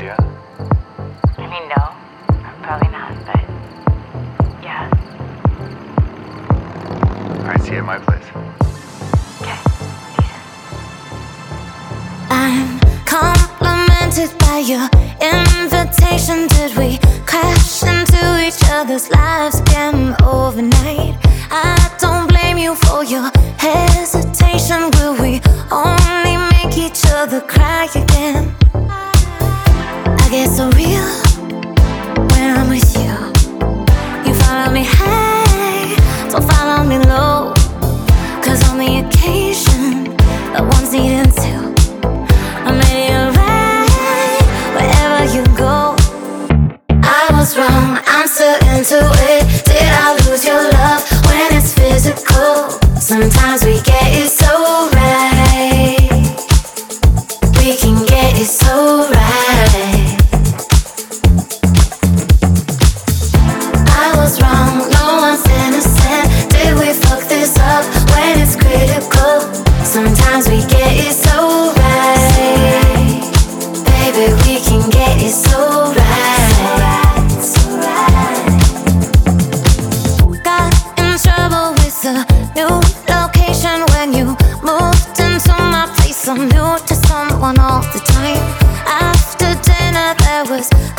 Yeah? I mean, no, probably not, but yeah. Alright, see you at my place. Okay, I'm complimented by your invitation. Did we crash into each other's lives again overnight? I don't blame you for your hesitation. Will we only make each other cry again? I get so real when I'm with you. You follow me high, don't follow me low. 'Cause on the occasion that one's needing two, I'm ready to ride wherever you go. I was wrong, I'm still into it. Did I lose your love when it's physical? Sometimes we get it so right. We can get it so right. I was wrong, no one's innocent. Did we fuck this up when it's critical? Sometimes we get it so right. Baby, we can get it so right. Got in trouble with a new location when you moved into my place. I'm new to someone all the time. After dinner there was